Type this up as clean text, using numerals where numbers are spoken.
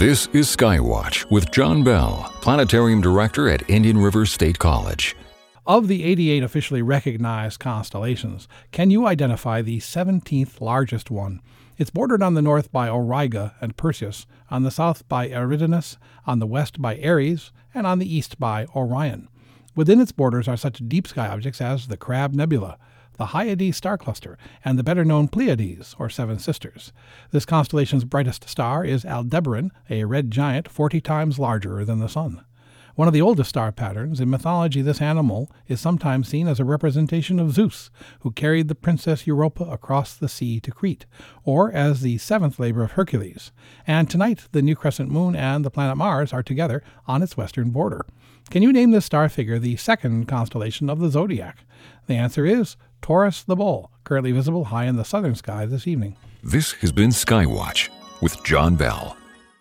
This is Skywatch with John Bell, Planetarium Director at Indian River State College. Of the 88 officially recognized constellations, can you identify the 17th largest one? It's bordered on the north by Auriga and Perseus, on the south by Eridanus, on the west by Aries, and on the east by Orion. Within its borders are such deep sky objects as the Crab Nebula, the Hyades star cluster, and the better-known Pleiades, or Seven Sisters. This constellation's brightest star is Aldebaran, a red giant 40 times larger than the Sun. One of the oldest star patterns, in mythology this animal is sometimes seen as a representation of Zeus, who carried the Princess Europa across the sea to Crete, or as the seventh labor of Hercules. And tonight the new crescent moon and the planet Mars are together on its western border. Can you name this star figure the second constellation of the zodiac? The answer is Taurus the Bull, currently visible high in the southern sky this evening. This has been Skywatch with John Bell.